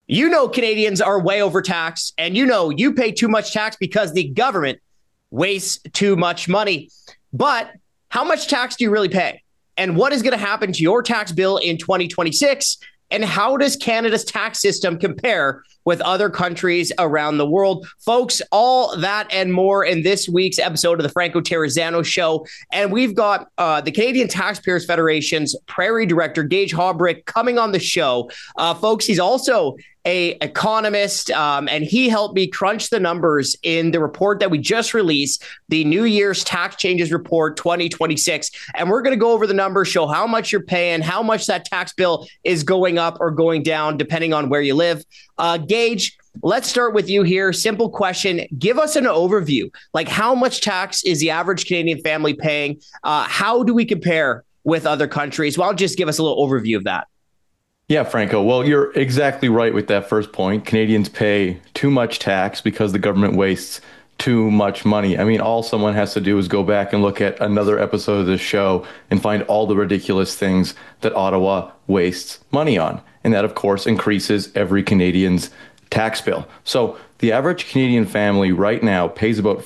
You know, Canadians are way overtaxed, and you know you pay too much tax because the government wastes too much money. But how much tax do you really pay? And what is going to happen to your tax bill in 2026? And how does Canada's tax system compare with other countries around the world? Folks, all that and more in this week's episode of the Franco Terrazzano Show. And we've got the Canadian Taxpayers Federation's Prairie Director, Gage Haubrich, coming on the show. Folks, he's also a economist, and he helped me crunch the numbers in the report that we just released, the New Year's Tax Changes Report 2026. And we're going to go over the numbers, show how much you're paying, how much that tax bill is going up or going down, depending on where you live. Gage, let's start with you here. Simple question. Give us an overview. Like, how much tax is the average Canadian family paying? How do we compare with other countries? Well, just give us a little overview of that. Yeah, Franco. Well, you're exactly right with that first point. Canadians pay too much tax because the government wastes too much money. I mean, all someone has to do is go back and look at another episode of this show and find all the ridiculous things that Ottawa wastes money on. And that, of course, increases every Canadian's tax bill. So the average Canadian family right now pays about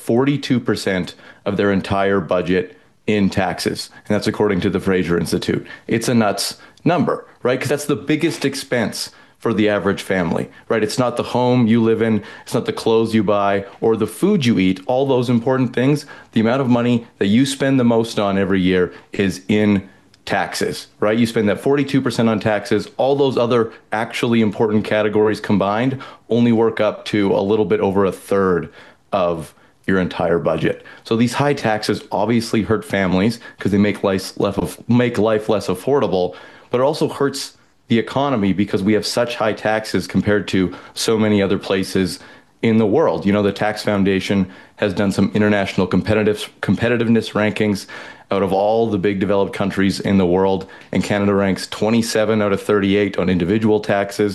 42% of their entire budget in taxes. And that's according to the Fraser Institute. It's a nuts number, right? Because that's the biggest expense for the average family, right? It's not the home you live in, it's not the clothes you buy or the food you eat, all those important things. The amount of money that you spend the most on every year is in taxes, right? You spend that 42% on taxes. All those other actually important categories combined only work up to a little bit over a third of your entire budget. So these high taxes obviously hurt families because they make life less affordable, but it also hurts the economy because we have such high taxes compared to so many other places in the world. You know, the Tax Foundation has done some international competitiveness rankings out of all the big developed countries in the world, and Canada ranks 27 out of 38 on individual taxes,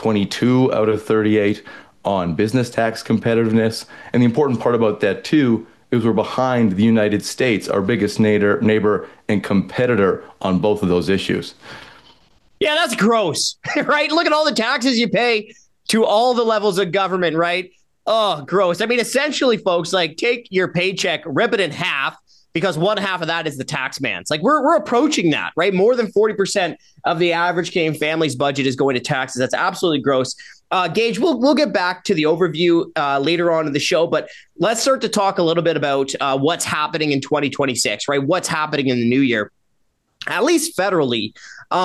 22 out of 38 on business tax competitiveness. And the important part about that, too, is we're behind the United States, our biggest neighbor and competitor on both of those issues. Yeah, that's gross, right? Look at all the taxes you pay to all the levels of government, right? Oh, gross. I mean, essentially, folks, like, take your paycheck, rip it in half, because one half of that is the tax man's. Like, we're approaching that, right? More than 40% of the average Canadian family's budget is going to taxes. That's absolutely gross. Gage, we'll get back to the overview later on in the show, but let's start to talk a little bit about what's happening in 2026, right? What's happening in the new year, at least federally.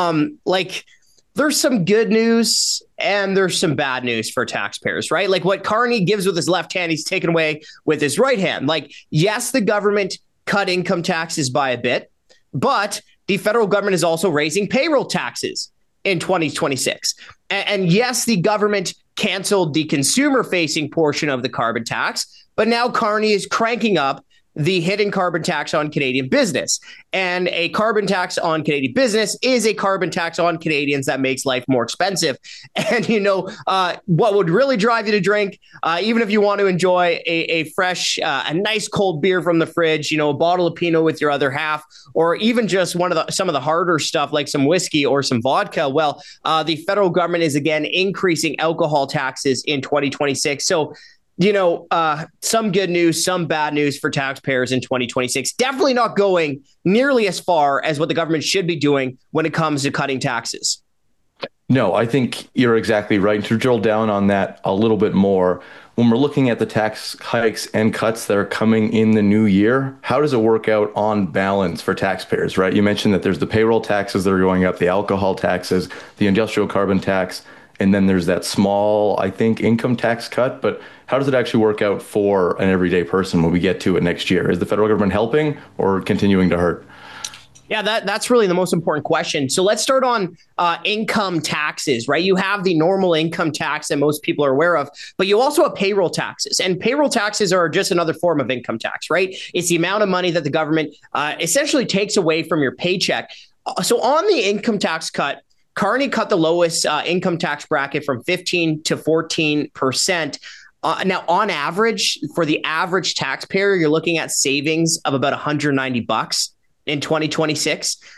There's some good news and there's some bad news for taxpayers, right? Like, what Carney gives with his left hand, he's taken away with his right hand. Like, yes, the government cut income taxes by a bit, but the federal government is also raising payroll taxes in 2026. And yes, the government canceled the consumer-facing portion of the carbon tax, but now Carney is cranking up the hidden carbon tax on Canadian business. And a carbon tax on Canadian business is a carbon tax on Canadians that makes life more expensive. And, you know, what would really drive you to drink, even if you want to enjoy a fresh, a nice cold beer from the fridge, you know, a bottle of Pinot with your other half, or even just some of the harder stuff like some whiskey or some vodka. Well, the federal government is again increasing alcohol taxes in 2026. So, you know, some good news, some bad news for taxpayers in 2026. Definitely not going nearly as far as what the government should be doing when it comes to cutting taxes. No, I think you're exactly right. To drill down on that a little bit more, when we're looking at the tax hikes and cuts that are coming in the new year, how does it work out on balance for taxpayers, right? You mentioned that there's the payroll taxes that are going up, the alcohol taxes, the industrial carbon tax, and then there's that small, I think, income tax cut. But how does it actually work out for an everyday person when we get to it next year? Is the federal government helping or continuing to hurt? Yeah, that's really the most important question. So let's start on income taxes, right? You have the normal income tax that most people are aware of, but you also have payroll taxes. And payroll taxes are just another form of income tax, right? It's the amount of money that the government essentially takes away from your paycheck. So on the income tax cut, Carney cut the lowest income tax bracket from 15 to 14%. Now, on average, for the average taxpayer, you're looking at savings of about $190 in 2026.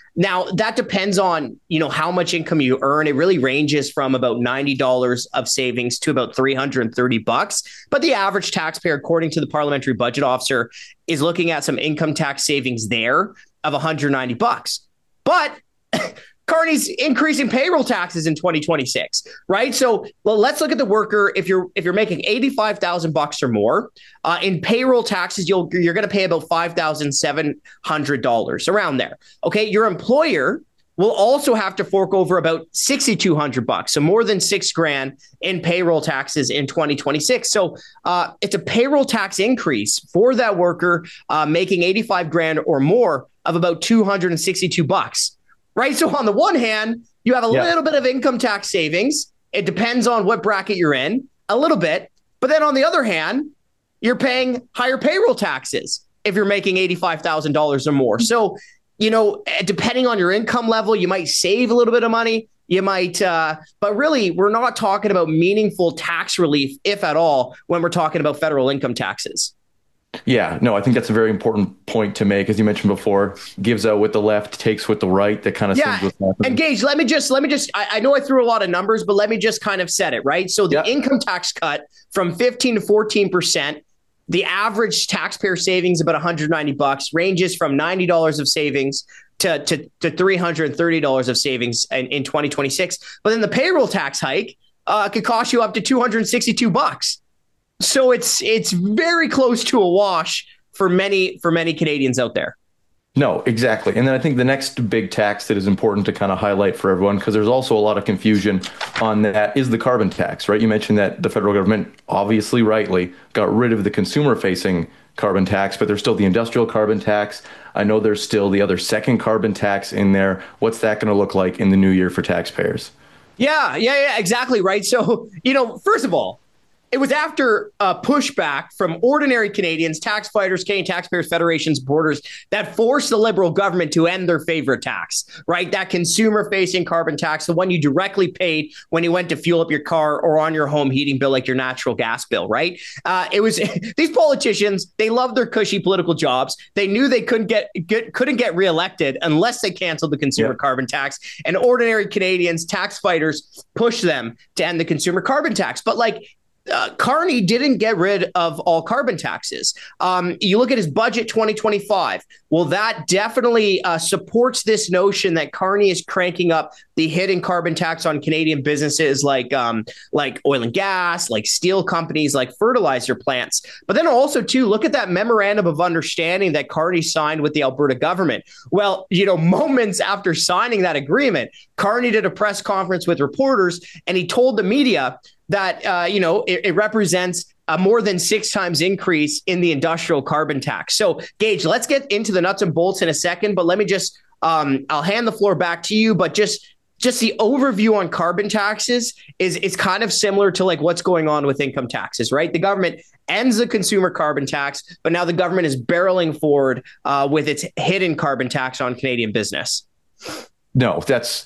Now that depends on, how much income you earn. It really ranges from about $90 of savings to about $330. But the average taxpayer, according to the parliamentary budget officer, is looking at some income tax savings there of $190. But Carney's increasing payroll taxes in 2026, right? So let's look at the worker. If you're making $85,000 or more in payroll taxes, you're going to pay about $5,700 around there. Okay, your employer will also have to fork over about $6,200, so more than $6,000 in payroll taxes in 2026. So it's a payroll tax increase for that worker making $85,000 or more of about $262. Right. So on the one hand, you have a little bit of income tax savings. It depends on what bracket you're in, a little bit. But then on the other hand, you're paying higher payroll taxes if you're making $85,000 or more. So, depending on your income level, you might save a little bit of money. You might. But really, we're not talking about meaningful tax relief, if at all, when we're talking about federal income taxes. Yeah, no, I think that's a very important point to make. As you mentioned before, gives out with the left, takes with the right. That kind of seems what's happening. And Gage, let me just, I know I threw a lot of numbers, but let me just kind of set it, right? So the income tax cut from 15 to 14%, the average taxpayer savings about $190, ranges from $90 of savings to $330 of savings in 2026. But then the payroll tax hike could cost you up to $262. So it's very close to a wash for many Canadians out there. No, exactly. And then I think the next big tax that is important to kind of highlight for everyone, because there's also a lot of confusion on that, is the carbon tax, right? You mentioned that the federal government, obviously rightly, got rid of the consumer-facing carbon tax, but there's still the industrial carbon tax. I know there's still the other second carbon tax in there. What's that going to look like in the new year for taxpayers? Yeah, exactly right. So, first of all, it was after pushback from ordinary Canadians, tax fighters, Canadian Taxpayers Federation supporters, that forced the Liberal government to end their favorite tax, right? That consumer-facing carbon tax, the one you directly paid when you went to fuel up your car or on your home heating bill, like your natural gas bill, right? It was these politicians, they loved their cushy political jobs. They knew they couldn't get reelected unless they canceled the consumer carbon tax. And ordinary Canadians, tax fighters, pushed them to end the consumer carbon tax. But Carney didn't get rid of all carbon taxes. You look at his budget 2025. Well, that definitely supports this notion that Carney is cranking up the hidden carbon tax on Canadian businesses like oil and gas, like steel companies, like fertilizer plants. But then also, too, look at that memorandum of understanding that Carney signed with the Alberta government. Well, moments after signing that agreement, Carney did a press conference with reporters, and he told the media that, it represents a more than 6 times increase in the industrial carbon tax. So, Gage, let's get into the nuts and bolts in a second, but let me just, I'll hand the floor back to you, but just the overview on carbon taxes is kind of similar to what's going on with income taxes, right? The government ends the consumer carbon tax, but now the government is barreling forward with its hidden carbon tax on Canadian business. No, that's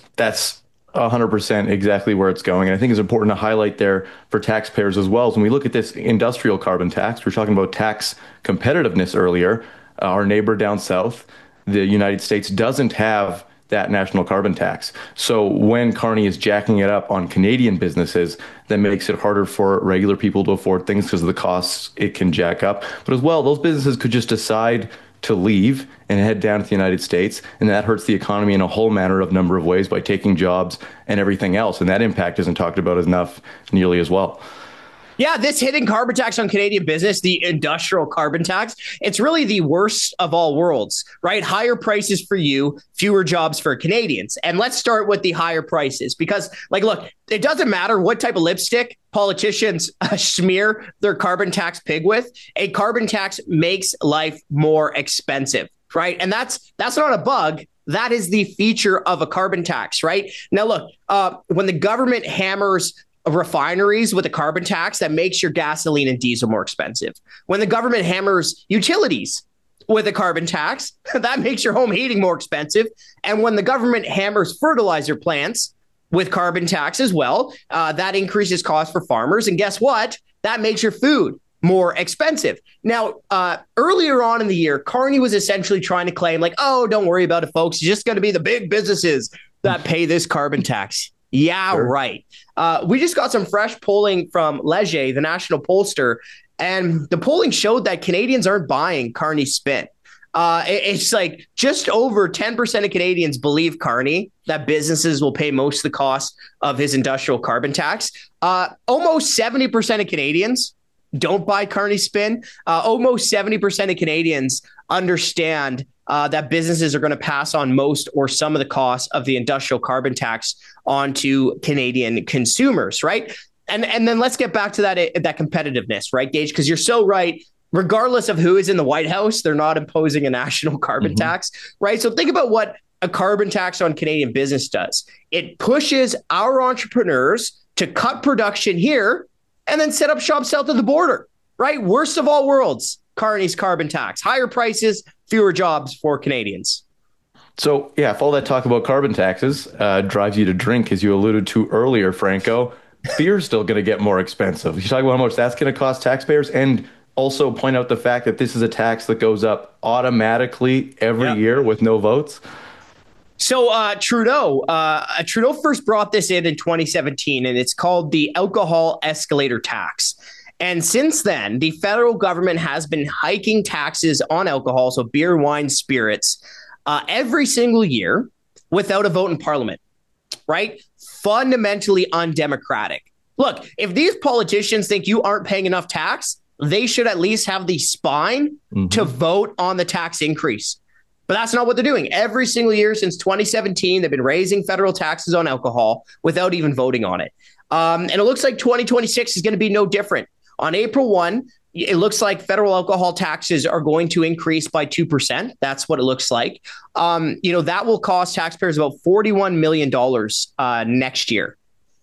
100% exactly where it's going. And I think it's important to highlight there for taxpayers as well. As when we look at this industrial carbon tax, we're talking about tax competitiveness earlier. Our neighbor down south, the United States, doesn't have that national carbon tax. So when Carney is jacking it up on Canadian businesses, that makes it harder for regular people to afford things because of the costs it can jack up. But as well, those businesses could just decide to leave and head down to the United States. And that hurts the economy in a whole number of ways by taking jobs and everything else. And that impact isn't talked about enough nearly as well. Yeah, this hidden carbon tax on Canadian business, the industrial carbon tax, it's really the worst of all worlds, right? Higher prices for you, fewer jobs for Canadians. And let's start with the higher prices because, look, it doesn't matter what type of lipstick politicians smear their carbon tax pig with. A carbon tax makes life more expensive, right? And that's not a bug. That is the feature of a carbon tax, right? Now, look, when the government hammers refineries with a carbon tax, that makes your gasoline and diesel more expensive. When the government hammers utilities with a carbon tax, that makes your home heating more expensive. And when the government hammers fertilizer plants with carbon tax as well, that increases costs for farmers. And guess what? That makes your food more expensive. Now, earlier on in the year, Carney was essentially trying to claim like, oh, don't worry about it, folks. It's just going to be the big businesses that pay this carbon tax. Yeah, sure. Right. We just got some fresh polling from Leger, the national pollster, and the polling showed that Canadians aren't buying Carney's spin. It's like just over 10% of Canadians believe Carney, that businesses will pay most of the cost of his industrial carbon tax. Almost 70% of Canadians don't buy Carney's spin. Almost 70% of Canadians understand that businesses are going to pass on most or some of the costs of the industrial carbon tax onto Canadian consumers, right? And then let's get back to that competitiveness, right, Gage? Because you're so right. Regardless of who is in the White House, they're not imposing a national carbon tax, right? So think about what a carbon tax on Canadian business does. It pushes our entrepreneurs to cut production here and then set up shop south of the border, right? Worst of all worlds, Carney's carbon tax. Higher prices, fewer jobs for Canadians. So, yeah, if all that talk about carbon taxes drives you to drink, as you alluded to earlier, Franco, beer's still going to get more expensive. You talk about how much that's going to cost taxpayers, and also point out the fact that this is a tax that goes up automatically every year with no votes. So Trudeau first brought this in 2017, and it's called the alcohol escalator tax. And since then, the federal government has been hiking taxes on alcohol, so beer, wine, spirits, every single year without a vote in Parliament, right? Fundamentally undemocratic. Look, if these politicians think you aren't paying enough tax, they should at least have the spine to vote on the tax increase. But that's not what they're doing. Every single year since 2017, they've been raising federal taxes on alcohol without even voting on it. And it looks like 2026 is going to be no different. On April 1, it looks like federal alcohol taxes are going to increase by 2%. That's what it looks like. That will cost taxpayers about $41 million next year.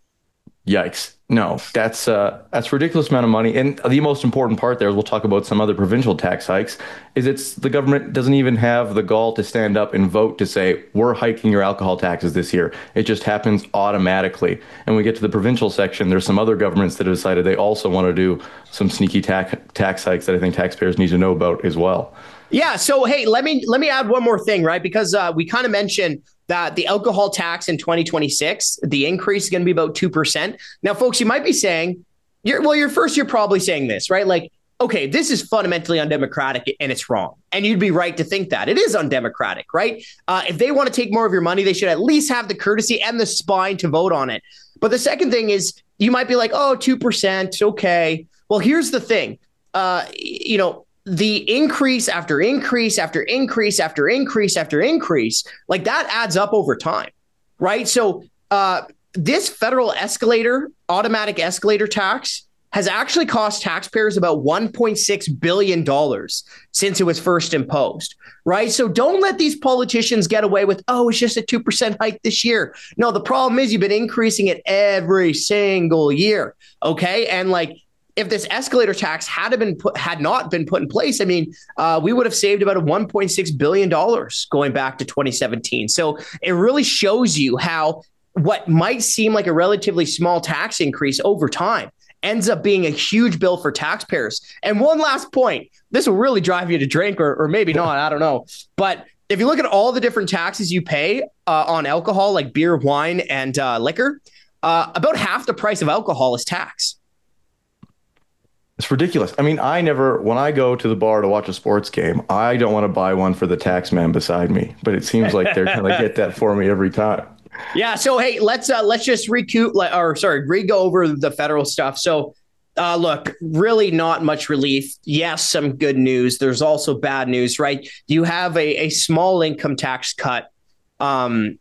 Yikes. No, that's a ridiculous amount of money. And the most important part there, we'll talk about some other provincial tax hikes, is the government doesn't even have the gall to stand up and vote to say, we're hiking your alcohol taxes this year. It just happens automatically. And we get to the provincial section, there's some other governments that have decided they also want to do some sneaky tax hikes that I think taxpayers need to know about as well. Yeah. So, hey, let me add one more thing, right? Because we kind of mentioned that the alcohol tax in 2026, the increase is going to be about 2%. Now, folks, you might be saying, you're probably saying this, right? Like, okay, this is fundamentally undemocratic and it's wrong. And you'd be right to think that. It is undemocratic, right? If they want to take more of your money, they should at least have the courtesy and the spine to vote on it. But the second thing is, you might be like, oh, 2%, okay. Well, here's the thing. The increase after increase after increase after increase after increase, like that adds up over time, right? So this federal automatic escalator tax has actually cost taxpayers about $1.6 billion since it was first imposed, right? So don't let these politicians get away with, oh, it's just a 2% hike this year. No, the problem is you've been increasing it every single year, okay? And like, if this escalator tax had not been put in place, I mean, we would have saved about $1.6 billion going back to 2017. So it really shows you how what might seem like a relatively small tax increase over time ends up being a huge bill for taxpayers. And one last point, this will really drive you to drink or maybe not, I don't know. But if you look at all the different taxes you pay on alcohol, like beer, wine, and liquor, about half the price of alcohol is tax. It's ridiculous. I mean, when I go to the bar to watch a sports game, I don't want to buy one for the tax man beside me, but it seems like they're going to get that for me every time. Yeah. So, hey, let's just re-go over the federal stuff. So, look, really not much relief. Yes, some good news. There's also bad news, right? You have a small income tax cut. A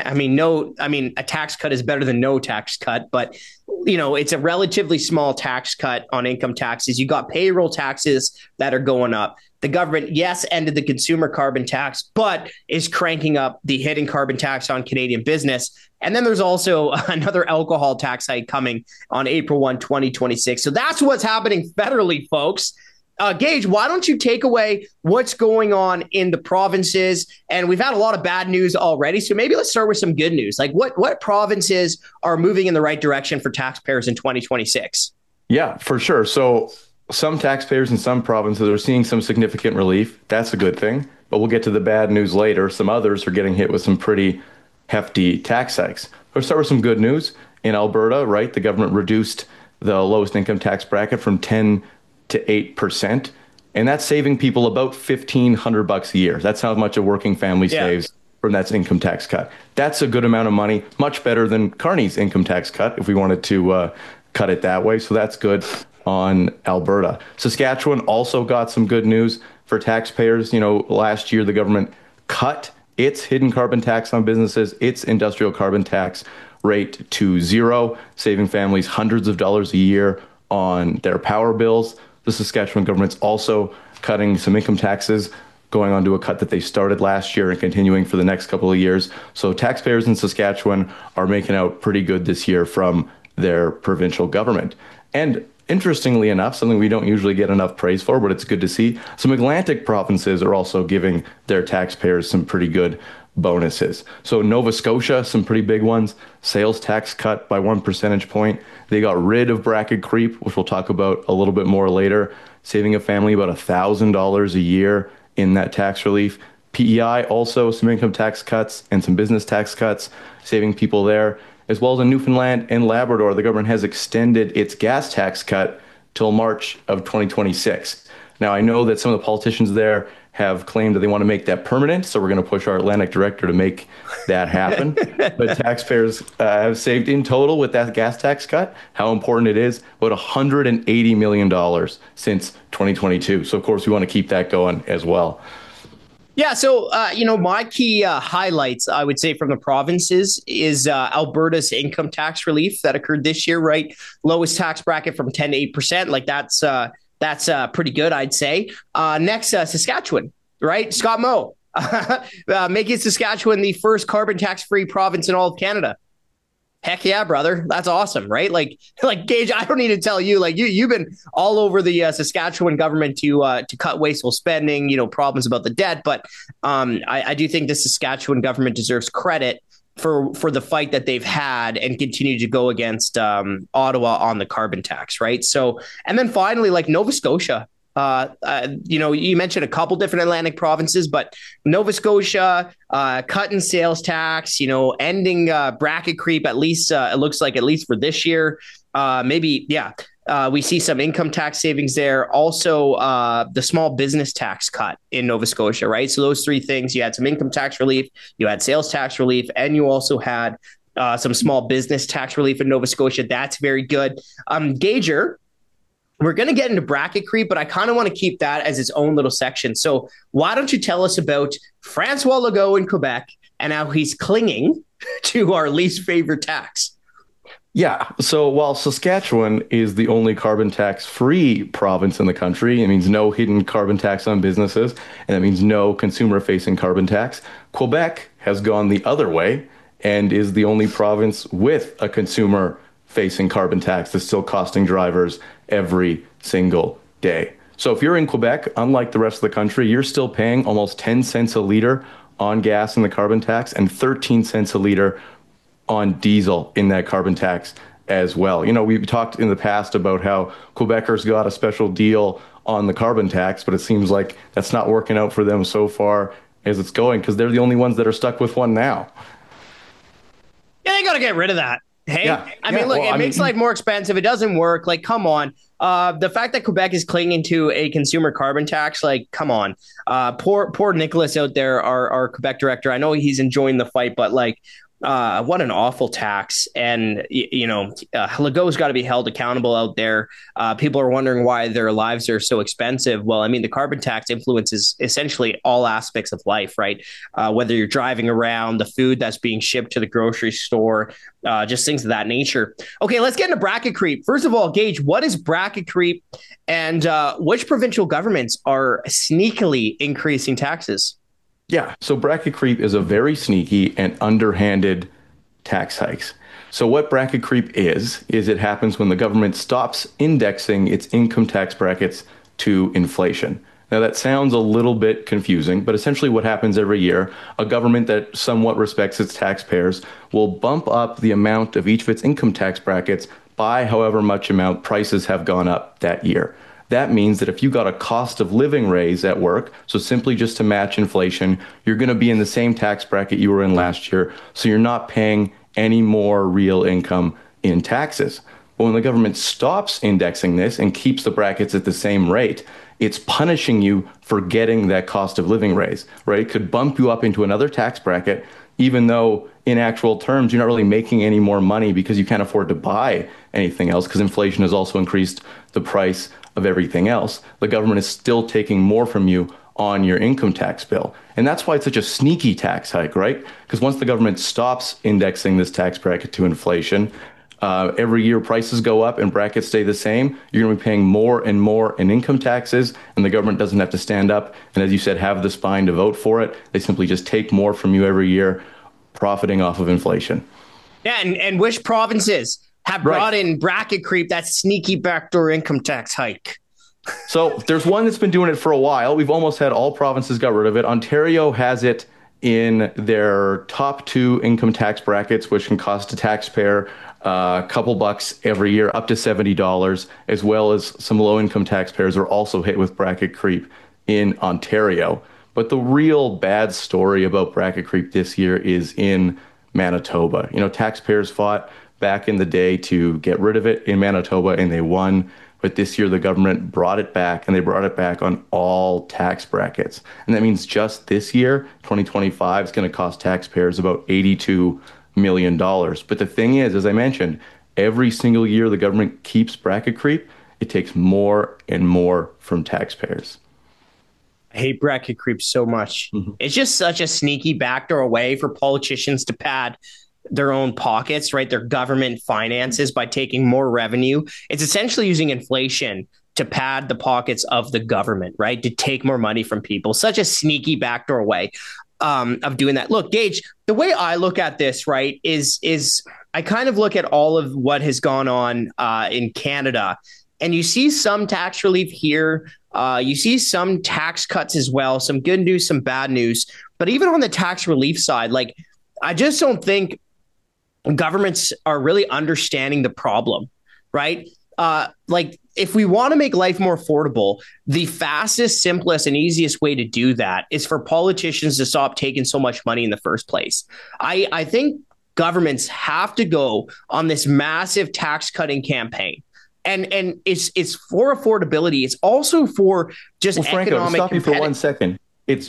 tax cut is better than no tax cut, but it's a relatively small tax cut on income taxes. You got payroll taxes that are going up. The government, yes, ended the consumer carbon tax, but is cranking up the hidden carbon tax on Canadian business. And then there's also another alcohol tax hike coming on April 1, 2026. So that's what's happening federally, folks. Gage, why don't you take away what's going on in the provinces? And we've had a lot of bad news already. So maybe let's start with some good news. Like what provinces are moving in the right direction for taxpayers in 2026? Yeah, for sure. So Some taxpayers in some provinces are seeing some significant relief. That's a good thing. But we'll get to the bad news later. Some others are getting hit with some pretty hefty tax hikes. Let's start with some good news. In Alberta, right, the government reduced the lowest income tax bracket from 10 to 8%. And that's saving people about $1,500 a year. That's how much a working family saves from that income tax cut. That's a good amount of money, much better than Carney's income tax cut, if we wanted to cut it that way. So that's good on Alberta. Saskatchewan also got some good news for taxpayers. You know, last year the government cut its hidden carbon tax on businesses, its industrial carbon tax rate to zero, saving families hundreds of dollars a year on their power bills. The Saskatchewan government's also cutting some income taxes, going on to a cut that they started last year and continuing for the next couple of years. So taxpayers in Saskatchewan are making out pretty good this year from their provincial government. And interestingly enough, something we don't usually get enough praise for, but it's good to see, some Atlantic provinces are also giving their taxpayers some pretty good bonuses. So Nova Scotia, some pretty big ones, sales tax cut by 1 percentage point. They got rid of bracket creep, which we'll talk about a little bit more later, saving a family about $1,000 a year in that tax relief. PEI also some income tax cuts and some business tax cuts, saving people there, as well as in Newfoundland and Labrador. The government has extended its gas tax cut till March of 2026. Now, I know that some of the politicians there have claimed that they want to make that permanent, so we're going to push our Atlantic director to make that happen. But taxpayers have saved in total with that gas tax cut, how important it is, about $180 million since 2022. So, of course, we want to keep that going as well. Yeah, so, my key highlights, I would say, from the provinces is Alberta's income tax relief that occurred this year, right? Lowest tax bracket from 10 to 8%. Like, that's pretty good, I'd say. Next, Saskatchewan, right? Scott Moe, making Saskatchewan the first carbon tax-free province in all of Canada. Heck yeah, brother. That's awesome, right? Like Gage, I don't need to tell you, like you've been all over the Saskatchewan government to cut wasteful spending, problems about the debt. But I do think the Saskatchewan government deserves credit for the fight that they've had and continue to go against Ottawa on the carbon tax, right? So, and then finally, like Nova Scotia, you mentioned a couple different Atlantic provinces, but Nova Scotia, cutting sales tax, ending bracket creep, at least it looks like, at least for this year. We see some income tax savings there. Also, the small business tax cut in Nova Scotia, right? So those three things, you had some income tax relief, you had sales tax relief, and you also had some small business tax relief in Nova Scotia. That's very good. Gager, we're going to get into bracket creep, but I kind of want to keep that as its own little section. So why don't you tell us about Francois Legault in Quebec and how he's clinging to our least favorite tax? Yeah. So while Saskatchewan is the only carbon tax-free province in the country, it means no hidden carbon tax on businesses, and that means no consumer-facing carbon tax. Quebec has gone the other way and is the only province with a consumer-facing carbon tax that's still costing drivers every single day. So if you're in Quebec, unlike the rest of the country, you're still paying almost 10 cents a liter on gas in the carbon tax and 13 cents a liter on diesel in that carbon tax as well. We've talked in the past about how Quebecers got a special deal on the carbon tax, but it seems like that's not working out for them so far as it's going, because they're the only ones that are stuck with one now. Yeah, they got to get rid of that. Hey, yeah. It makes life more expensive. It doesn't work. Like, come on. The fact that Quebec is clinging to a consumer carbon tax, like, come on. Poor Nicholas out there, our Quebec director. I know he's enjoying the fight, but like, what an awful tax. And, Legault's got to be held accountable out there. People are wondering why their lives are so expensive. Well, the carbon tax influences essentially all aspects of life, right? Whether you're driving around, the food that's being shipped to the grocery store, just things of that nature. Okay, let's get into bracket creep. First of all, Gage, what is bracket creep, and which provincial governments are sneakily increasing taxes? Yeah, so bracket creep is a very sneaky and underhanded tax hikes. So what bracket creep is it happens when the government stops indexing its income tax brackets to inflation. Now that sounds a little bit confusing, but essentially what happens every year, a government that somewhat respects its taxpayers will bump up the amount of each of its income tax brackets by however much amount prices have gone up that year. That means that if you got a cost of living raise at work, so simply just to match inflation, you're going to be in the same tax bracket you were in last year. So you're not paying any more real income in taxes. But when the government stops indexing this and keeps the brackets at the same rate, it's punishing you for getting that cost of living raise, right? It could bump you up into another tax bracket, even though in actual terms, you're not really making any more money because you can't afford to buy anything else because inflation has also increased the price of everything else. The government is still taking more from you on your income tax bill. And that's why it's such a sneaky tax hike, right? Because once the government stops indexing this tax bracket to inflation, every year prices go up and brackets stay the same. You're going to be paying more and more in income taxes, and the government doesn't have to stand up and, as you said, have the spine to vote for it. They simply just take more from you every year, profiting off of inflation. Yeah, and which provinces have brought in bracket creep, that sneaky backdoor income tax hike? So there's one that's been doing it for a while. We've almost had all provinces got rid of it. Ontario has it in their top 2 income tax brackets, which can cost a taxpayer a couple bucks every year, up to $70, as well as some low-income taxpayers are also hit with bracket creep in Ontario. But the real bad story about bracket creep this year is in Manitoba. You know, taxpayers fought back in the day to get rid of it in Manitoba, and they won. But this year, the government brought it back, and they brought it back on all tax brackets. And that means just this year, 2025, is going to cost taxpayers about $82 million. But the thing is, as I mentioned, every single year the government keeps bracket creep, it takes more and more from taxpayers. I hate bracket creep so much. Mm-hmm. It's just such a sneaky backdoor way for politicians to pad their own pockets, right? Their government finances by taking more revenue. It's essentially using inflation to pad the pockets of the government, right? To take more money from people. Such a sneaky backdoor way of doing that. Look, Gage, the way I look at this, right, is I kind of look at all of what has gone on in Canada, and you see some tax relief here. You see some tax cuts as well, some good news, some bad news. But even on the tax relief side, like, I just don't think governments are really understanding the problem, right? Like, if we want to make life more affordable, the fastest, simplest, and easiest way to do that is for politicians to stop taking so much money in the first place. I think governments have to go on this massive tax cutting campaign. And it's for affordability. It's also for just Franco, economic. Stop you for 1 second. It's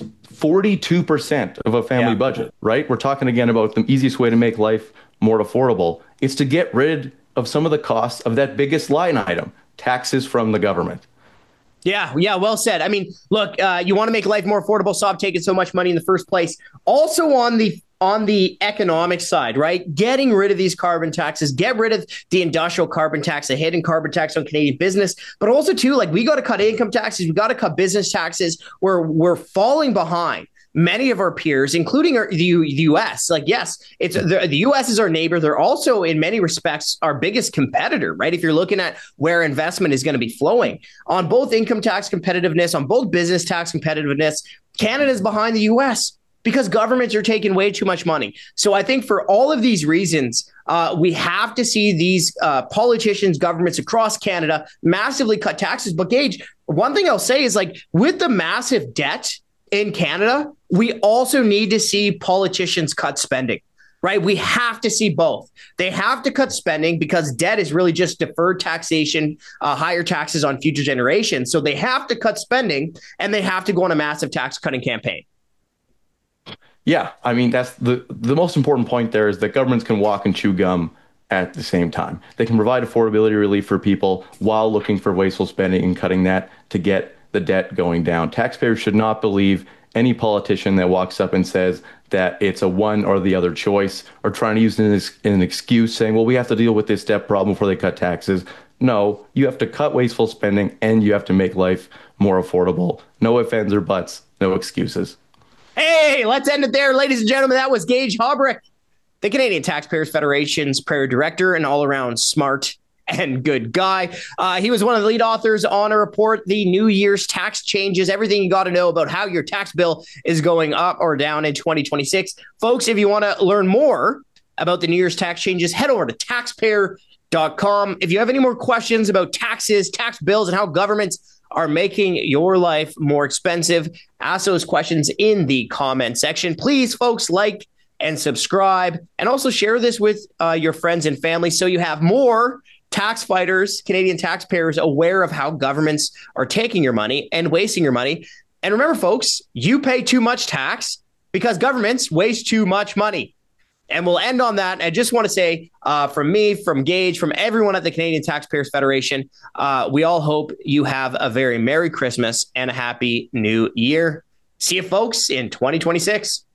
42% of a family budget, right? We're talking again about the easiest way to make life more affordable. It's to get rid of some of the costs of that biggest line item, taxes from the government. Yeah, well said. I mean, look, you want to make life more affordable, stop taking so much money in the first place. Also on the economic side, right? Getting rid of these carbon taxes, get rid of the industrial carbon tax, the hidden carbon tax on Canadian business, but also too, like, we got to cut income taxes, we got to cut business taxes. We're falling behind many of our peers, including the U.S. Like, yes, it's the U.S. is our neighbor. They're also, in many respects, our biggest competitor, right? If you're looking at where investment is going to be flowing on both income tax competitiveness, on both business tax competitiveness, Canada's behind the U.S. because governments are taking way too much money. So I think for all of these reasons, we have to see these politicians, governments across Canada massively cut taxes. But Gage, one thing I'll say is, like, with the massive debt in Canada, we also need to see politicians cut spending, right? We have to see both. They have to cut spending because debt is really just deferred taxation, higher taxes on future generations. So they have to cut spending, and they have to go on a massive tax cutting campaign. Yeah, I mean, that's the most important point there is that governments can walk and chew gum at the same time. They can provide affordability relief for people while looking for wasteful spending and cutting that to get the debt going down. Taxpayers should not believe any politician that walks up and says that it's a one or the other choice, or trying to use an excuse saying, well, we have to deal with this debt problem before they cut taxes. No, you have to cut wasteful spending and you have to make life more affordable. No ifs, ands, or buts, no excuses. Hey, let's end it there, ladies and gentlemen. That was Gage Hobbrick, the Canadian Taxpayers Federation's prayer director and all-around smart and good guy. He was one of the lead authors on a report, the New Year's tax changes, everything you got to know about how your tax bill is going up or down in 2026. Folks, if you want to learn more about the New Year's tax changes, head over to taxpayer.ca. If you have any more questions about taxes, tax bills, and how governments are making your life more expensive, ask those questions in the comment section. Please, folks, like and subscribe, and also share this with your friends and family so you have more tax fighters, Canadian taxpayers, aware of how governments are taking your money and wasting your money. And remember, folks, you pay too much tax because governments waste too much money. And we'll end on that. I just want to say from me, from Gage, from everyone at the Canadian Taxpayers Federation, we all hope you have a very Merry Christmas and a Happy New Year. See you folks in 2026.